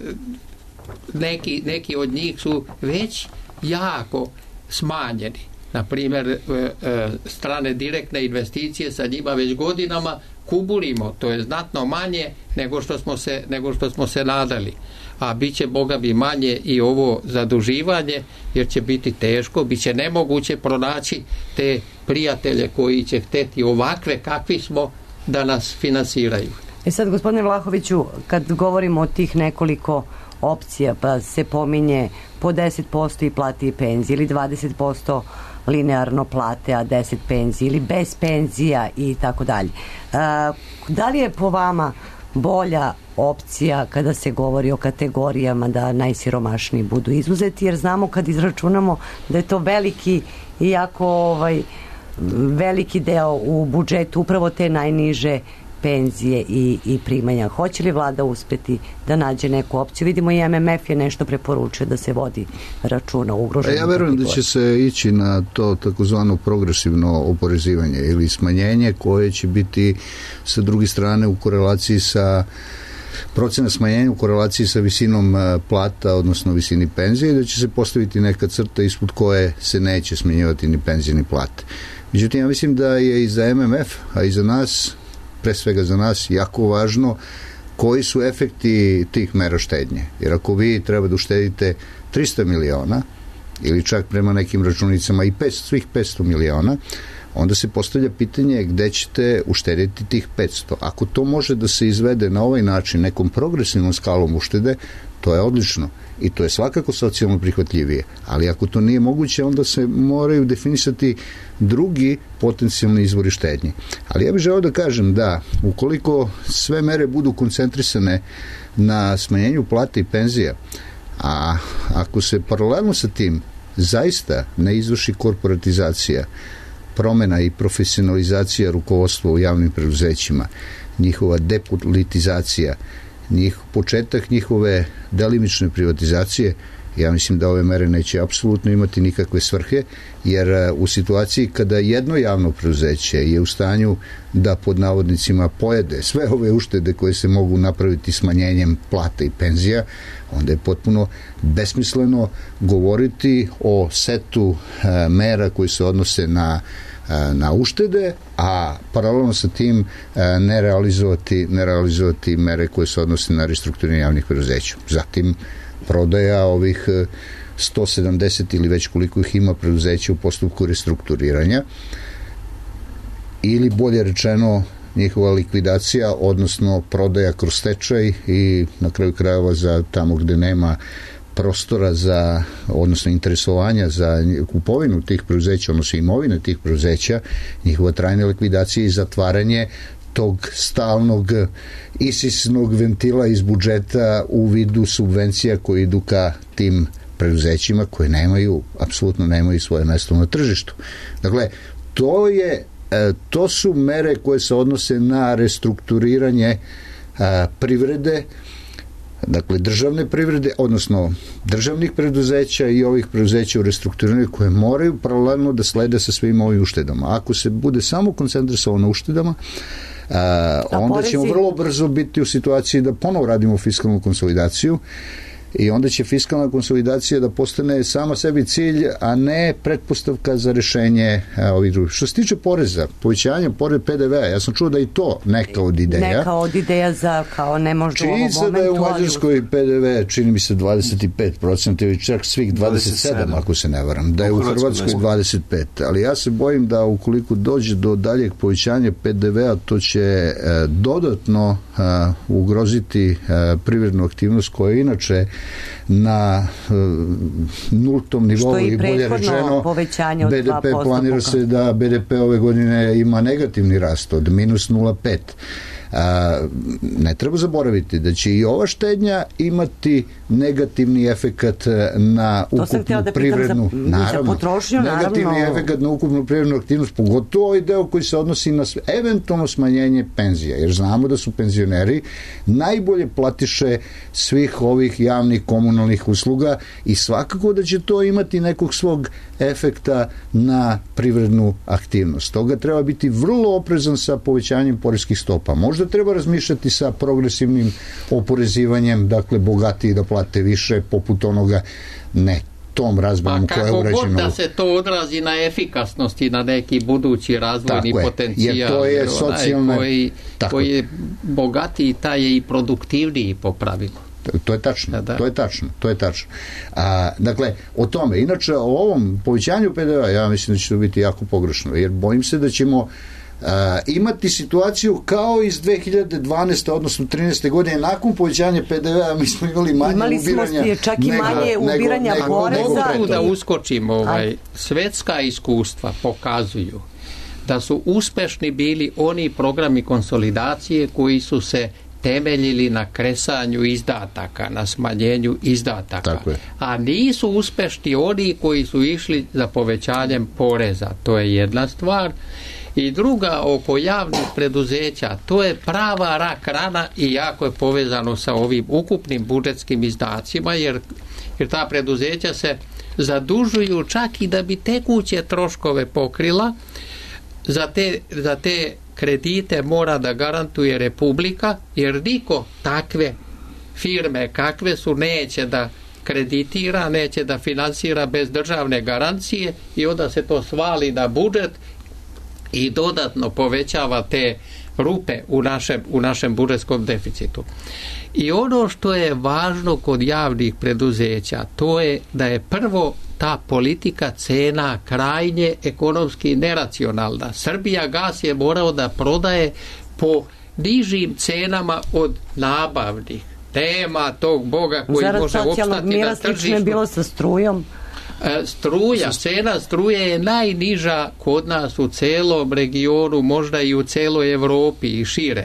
neki, neki od njih su već jako smanjeni. Na primjer, e, e, strane direktne investicije, sa njima već godinama kuburimo, to je znatno manje nego što smo se, nego što smo se nadali. A bit će, Boga bi, manje i ovo zaduživanje, jer će biti teško, bit će nemoguće pronaći te prijatelje koji će hteti ovakve kakvi smo da nas finansiraju. E sad, gospodine Vlahoviću, kad govorimo o tih nekoliko opcija, pa se pominje po deset posto i plati i penzije, ili dvadeset posto linearno plate, a deset penzije, ili bez penzija i tako dalje. Da li je po vama bolja opcija kada se govori o kategorijama da najsiromašniji budu izuzeti, jer znamo kad izračunamo da je to veliki i jako ovaj, veliki deo u budžetu upravo te najniže penzije i, i primanja. Hoće li vlada uspeti da nađe neku opciju? Vidimo i M M F je nešto preporučio da se vodi računa o ugroženim. Ja verujem da će se ići na to takozvano progresivno oporezivanje ili smanjenje koje će biti sa druge strane u korelaciji sa procena smanjenja u korelaciji sa visinom plata, odnosno visini penzije, i da će se postaviti neka crta ispod koje se neće smanjivati ni penzije ni plate. Međutim, ja mislim da je i za M M F, a i za nas, pre svega za nas, jako važno koji su efekti tih mera štednje. Jer ako vi treba da uštedite trista miliona ili čak prema nekim računicama i petsto, svih petsto miliona, onda se postavlja pitanje gde ćete uštediti tih petsto. Ako to može da se izvede na ovaj način, nekom progresivnom skalom uštede, to je odlično i to je svakako socijalno prihvatljivije. Ali ako to nije moguće, onda se moraju definisati drugi potencijalni izvori štednje. Ali ja bih želeo da kažem da ukoliko sve mere budu koncentrisane na smanjenju plata i penzija, a ako se paralelno sa tim zaista ne izvrši korporatizacija, promena i profesionalizacija rukovodstva u javnim preduzećima, njihova depolitizacija, njih, početak njihove delimične privatizacije, ja mislim da ove mere neće apsolutno imati nikakve svrhe, jer u situaciji kada jedno javno preduzeće je u stanju da pod navodnicima pojede sve ove uštede koje se mogu napraviti smanjenjem plata i penzija, onda je potpuno besmisleno govoriti o setu e, mera koji se odnose na na uštede, a paralelno sa tim ne realizovati, ne realizovati mere koje se odnose na restrukturiranje javnih preduzeća. Zatim prodaja ovih sto sedamdeset ili već koliko ih ima preduzeća u postupku restrukturiranja, ili bolje rečeno njihova likvidacija, odnosno prodaja kroz stečaj i na kraju krajeva za tamo gde nema prostora za, odnosno interesovanja za kupovinu tih preduzeća, odnosno imovine tih preduzeća, njihova trajna likvidacija i zatvaranje tog stalnog isisnog ventila iz budžeta u vidu subvencija koji idu ka tim preduzećima koje nemaju, apsolutno nemaju svoje mesto na tržištu. Dakle, to je, to su mere koje se odnose na restrukturiranje privrede, dakle državne privrede, odnosno državnih preduzeća i ovih preduzeća u restrukturiranju koje moraju paralelno da slede sa svim ovim uštedama. Ako se bude samo koncentrisalo na uštedama, a, onda porezi... ćemo vrlo brzo biti u situaciji da ponovo radimo fiskalnu konsolidaciju i onda će fiskalna konsolidacija da postane sama sebi cilj, a ne pretpostavka za rešenje a, ovih drugih. Što se tiče poreza, povećanja poreza P D V-a, ja sam čuo da i to neka od ideja. Neka od ideja za kao ne možda u ovom momentu. Čini se da je u Mađarskoj P D V, čini mi se dvadeset pet procenti ili čak svih dvadeset sedam, ako se ne varam, da je u Hrvatskoj dvadeset pet. Ali ja se bojim da ukoliko dođe do daljeg povećanja P D V-a, to će e, dodatno e, ugroziti e, privrednu aktivnost koja je inače na uh, nultom nivou i bolje rečeno B D P planira se da B D P ove godine ima negativni rast od minus nula zarez pet. A, ne treba zaboraviti da će i ova štednja imati negativni efekat na ukupnu da privrednu, za, naravno, za potrošnju, negativni naravno. efekat na ukupnu privrednu aktivnost, pogotovo ovaj deo koji se odnosi na eventualno smanjenje penzija, jer znamo da su penzioneri najbolje platiše svih ovih javnih komunalnih usluga i svakako da će to imati nekog svog efekta na privrednu aktivnost. Toga treba biti vrlo oprezan sa povećanjem poreskih stopa. Možda treba razmišljati sa progresivnim oporezivanjem, dakle bogatiji da plate više, poput onoga ne tom razbranom koja je urađeno. Pa kako god da se to odrazi na efikasnost i na neki budući razvojni tako potencijal. Jer to je socijalne... Koji, koji je bogatiji, taj je i produktivniji po pravilu. To je tačno, da. to je tačno, to je tačno. A, dakle, o tome, inače o ovom povećanju P D V-a, ja mislim da će to biti jako pogrešno, jer bojim se da ćemo a, imati situaciju kao iz dve hiljade dvanaeste odnosno trinaeste godine, nakon povećanja P D V-a mi smo imali manje imali ubiranja. Imali smo čak i manje nego, ubiranja nego, poreza. Mogu da uskočimo, ovaj, svetska iskustva pokazuju da su uspešni bili oni programi konsolidacije koji su se temeljili na kresanju izdataka, na smanjenju izdataka. A nisu uspešni oni koji su išli za povećanjem poreza. To je jedna stvar. I druga, oko javnih preduzeća, to je prava rak rana i jako je povezano sa ovim ukupnim budžetskim izdacima, jer, jer ta preduzeća se zadužuju čak i da bi tekuće troškove pokrila. Za te, za te kredite mora da garantuje Republika, jer niko takve firme kakve su neće da kreditira, neće da finansira bez državne garancije i onda se to svali na budžet i dodatno povećava te rupe u našem, u našem budžetskom deficitu. I ono što je važno kod javnih preduzeća, to je da je prvo ta politika cena krajnje ekonomski neracionalna. Srbija gas je morao da prodaje po nižim cenama od nabavnih. Nema tog Boga koji Zarad može opstati mira na tržištu. je bilo sa strujom. Struja, cena struje je najniža kod nas u celom regionu, možda i u celoj Evropi i šire.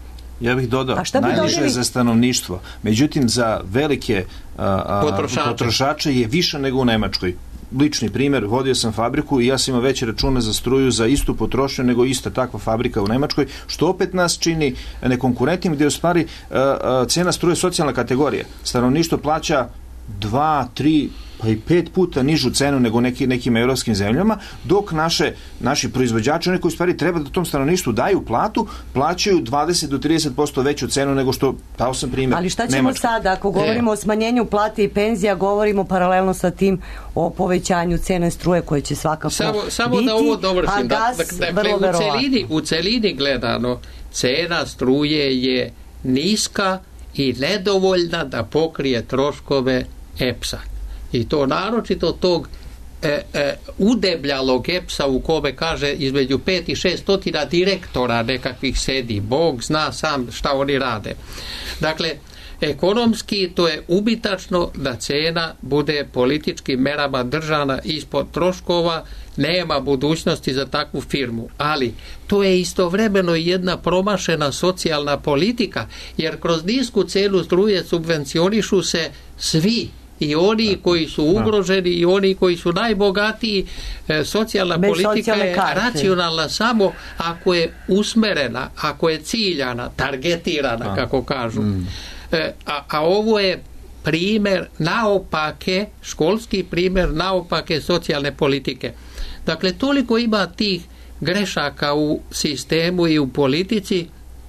Ja bih dodao, najniže za stanovništvo. Međutim, za velike a, a, potrošače. potrošače je više nego u Nemačkoj. Lični primjer, vodio sam fabriku i ja sam imao veće račune za struju za istu potrošnju nego ista takva fabrika u Nemačkoj, što opet nas čini nekonkurentnim, gdje u stvari a, a, cena struje socijalna kategorija. Stanovništvo plaća dva, tri, pa i pet puta nižu cenu nego neki, nekim evropskim zemljama, dok naše, naši proizvođači, oni koji stvari treba da tom stanovništvu daju platu, plaćaju dvadeset do trideset posto veću cenu nego što, dao sam primjer, Ali šta ćemo Nemačka. sada, ako govorimo e. o smanjenju plate i penzija, govorimo paralelno sa tim o povećanju cene struje koje će svakako samo, samo biti, da ovo dovršim, a gas da, da, vrlo u celini, u celini gledano, cena struje je niska i nedovoljna da pokrije troškove E P S-a. I to naročito tog e, e, udebljalog E P S-a u kome kaže između pet i šest stotina direktora nekakvih sedi. Bog zna sam šta oni rade. Dakle, ekonomski to je ubitačno da cena bude političkim merama držana ispod troškova, nema budućnosti za takvu firmu. Ali to je istovremeno jedna promašena socijalna politika, jer kroz nisku cenu struje subvencionišu se svi, i oni koji su ugroženi i oni koji su najbogatiji. E, socijalna Bez politika je karte. racionalna samo ako je usmerena, ako je ciljana, targetirana, a. kako kažu. Mm. E, a, a ovo je primjer naopake, školski primjer naopake socijalne politike. Dakle, toliko ima tih grešaka u sistemu i u politici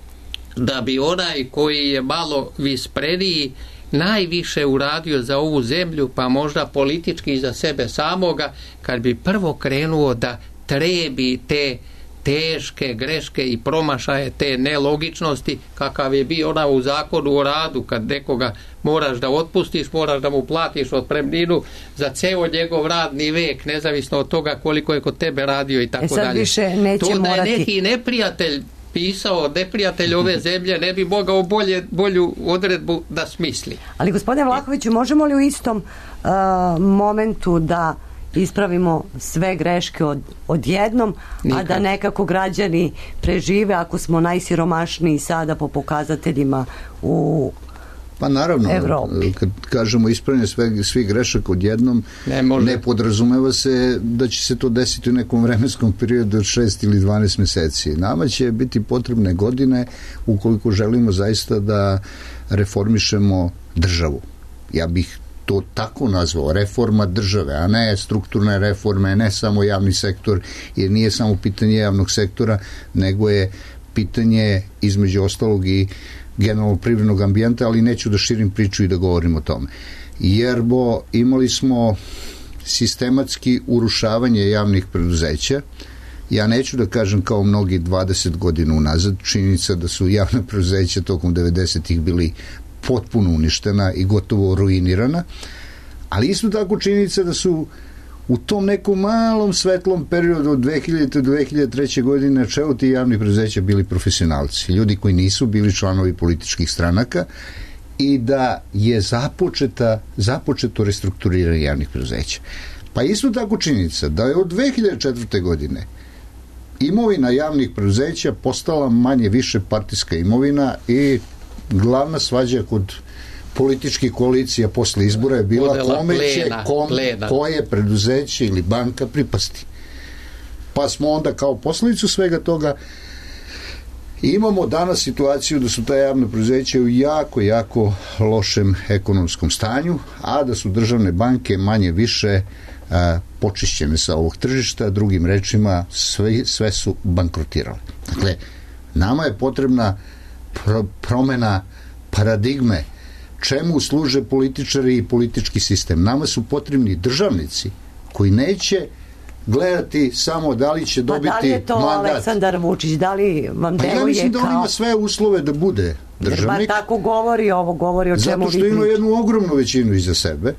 da bi onaj koji je malo vispreniji najviše uradio za ovu zemlju, pa možda politički za sebe samoga, kad bi prvo krenuo da trebi te teške greške i promašaje, te nelogičnosti, kakav je bio ona u zakonu o radu, kad nekoga moraš da otpustiš, moraš da mu platiš otpremninu za ceo njegov radni vek, nezavisno od toga koliko je kod tebe radio i tako dalje. To da je neki neprijatelj pisao, neprijatelj ove zemlje ne bi mogao bolje, bolju odredbu da smisli. Ali gospodine Vlahoviću, možemo li u istom uh, momentu da ispravimo sve greške od, odjednom, Nikad. a da nekako građani prežive ako smo najsiromašniji sada po pokazateljima u Pa naravno, Evropi. Kad kažemo ispravljanje sve, svih grešaka odjednom, ne, može. ne podrazumeva se da će se to desiti u nekom vremenskom periodu od šest ili dvanaest meseci. Nama će biti potrebne godine ukoliko želimo zaista da reformišemo državu. Ja bih to tako nazvao, reforma države, a ne strukturne reforme, ne samo javni sektor, jer nije samo pitanje javnog sektora, nego je pitanje između ostalog i generalno privrednog ambijenta, ali neću da širim priču i da govorim o tome. Jer bo imali smo sistematski urušavanje javnih preduzeća. Ja neću da kažem kao mnogi dvadeset godina unazad, činjenica da su javna preduzeća tokom devedesetih bili potpuno uništena i gotovo ruinirana, ali isto tako činjenica da su u tom nekom malom svetlom periodu od dve hiljadite do dve hiljade treće. godine na čelu ti javnih preduzeća bili profesionalci, ljudi koji nisu bili članovi političkih stranaka i da je započeta, započeto restrukturiranje javnih preduzeća. Pa isto tako činjenica da je od dve hiljade četvrte. godine imovina javnih preduzeća postala manje više partijska imovina i glavna svađa kod političkih koalicija posle izbora je bila Podela kome će plena, kom, plena. koje preduzeće ili banka pripasti. Pa smo onda kao posledicu svega toga imamo danas situaciju da su ta javna preduzeća u jako, jako lošem ekonomskom stanju, a da su državne banke manje više a, počišćene sa ovog tržišta, drugim rečima sve, sve su bankrotirale. Dakle, nama je potrebna pro, promena paradigme čemu služe političari i politički sistem. Nama su potrebni državnici koji neće gledati samo da li će dobiti mandat. Pa da li je to mandat. Aleksandar Vučić? Da li vam Pa deluje kao... ja mislim da on ima sve uslove da bude državnik. Jer bar tako govori, ovo govori o čemu Zato što vi ima pričate. jednu ogromnu većinu iza sebe.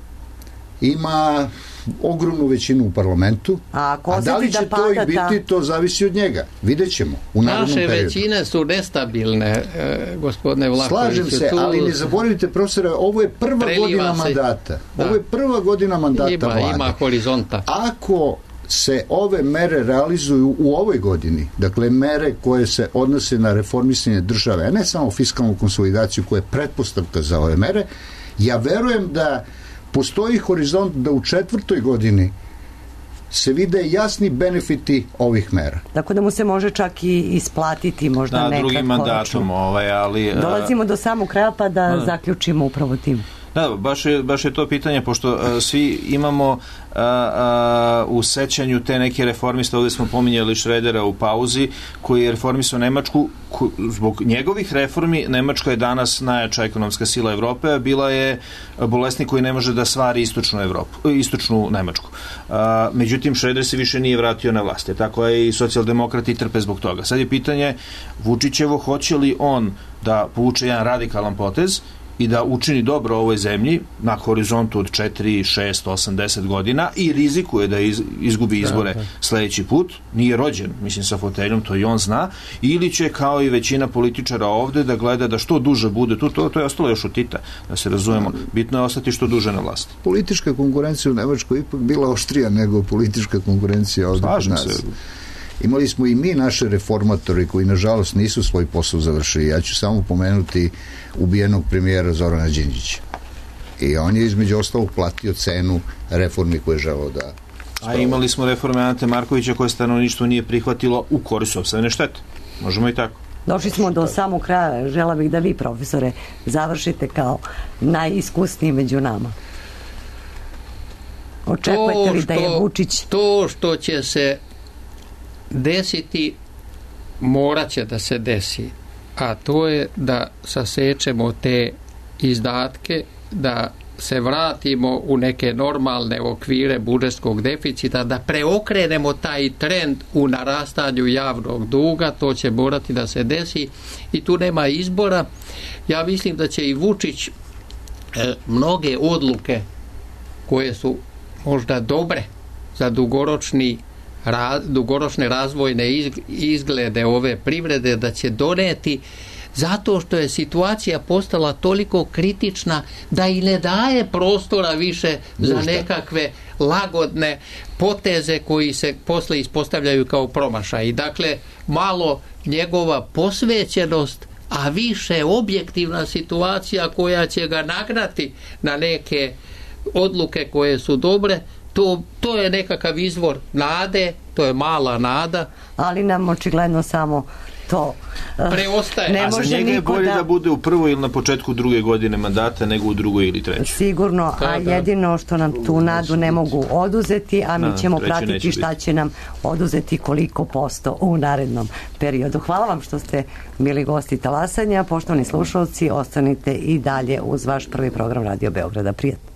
Ima ogromnu većinu u parlamentu. A, ako a da li osjeti će da to i pada ta- biti, to zavisi od njega. Vidjet ćemo u narednom Naše periodu. većine su nestabilne, e, gospodine Vlahoviću. Slažem se, Tu ali ne zaboravite, profesore, ovo je prva preliva godina se. mandata. Da. Ovo je prva godina mandata Ima, vlade. ima horizonta. Ako se ove mere realizuju u ovoj godini, dakle mere koje se odnose na reformisanje države, a ne samo fiskalnu konsolidaciju koja je pretpostavka za ove mere, ja verujem da postoji horizont da u četvrtoj godini se vide jasni benefiti ovih mera. Tako da mu se može čak i isplatiti možda Da, nekad drugim mandatom, ovaj, ali... Dolazimo do samog kraja pa da a, zaključimo upravo tim. Da, baš je, baš je to pitanje, pošto a, svi imamo a, a, u sećanju te neke reformiste, ovdje smo pominjali Šredera u pauzi, koji je reformisao Nemačku, ko, zbog njegovih reformi Nemačka je danas najjača ekonomska sila Evrope, a bila je bolesnik koji ne može da stvari istočnu Evropu, istočnu Nemačku. A, međutim, Šreder se više nije vratio na vlast, je tako je i socijaldemokrati trpe zbog toga. Sad je pitanje Vučićevo, hoće li on da povuče jedan radikalan potez i da učini dobro ovoj zemlji na horizontu od četiri, šest, osam, deset godina i rizikuje da iz, izgubi izbore da, da. sledeći put, nije rođen, mislim, sa foteljom, to i on zna, ili će kao i većina političara ovde da gleda da što duže bude tu, to, to je ostalo još od Tita, da se razumemo, bitno je ostati što duže na vlasti. Politička konkurencija u Nemačkoj ipak bila oštrija nego politička konkurencija ovde kod nas. Se. Imali smo i mi naše reformatori koji nažalost nisu svoj posao završili. Ja ću samo pomenuti ubijenog premijera Zorana Đinđića. I on je između ostalog platio cenu reformi koje je želeo da sprovodi. A imali smo reforme Ante Markovića koje stanovništvo nije prihvatilo u korist sopstvene štete. Možemo i tako. Došli smo do samog kraja. Žela bih da vi, profesore, završite kao najiskusniji među nama. Očekujete li da je Vučić... To što će se desiti, morat će da se desi, a to je da sasečemo te izdatke, da se vratimo u neke normalne okvire budžetskog deficita, da preokrenemo taj trend u narastanju javnog duga, to će morati da se desi i tu nema izbora. Ja mislim da će i Vučić e, mnoge odluke koje su možda dobre za dugoročni Ra, dugoročne razvojne izglede ove privrede da će doneti zato što je situacija postala toliko kritična da i ne daje prostora više za nekakve lagodne poteze koji se posle ispostavljaju kao promašaj. Dakle, malo njegova posvećenost, a više objektivna situacija koja će ga nagnati na neke odluke koje su dobre, to, to je nekakav izvor nade, to je mala nada. Ali nam očigledno samo to preostaje. Ne A za može njega je niko bolje da... da bude u prvoj ili na početku druge godine mandata nego u drugoj ili trećoj. Sigurno, Da, a da. jedino što nam tu nadu ne mogu oduzeti, a mi Da, ćemo treće pratiti neće šta biti. će nam oduzeti koliko posto u narednom periodu. Hvala vam što ste bili gosti Talasanja. Poštovani slušalci, ostanite i dalje uz vaš prvi program Radio Beograda. Prijatno.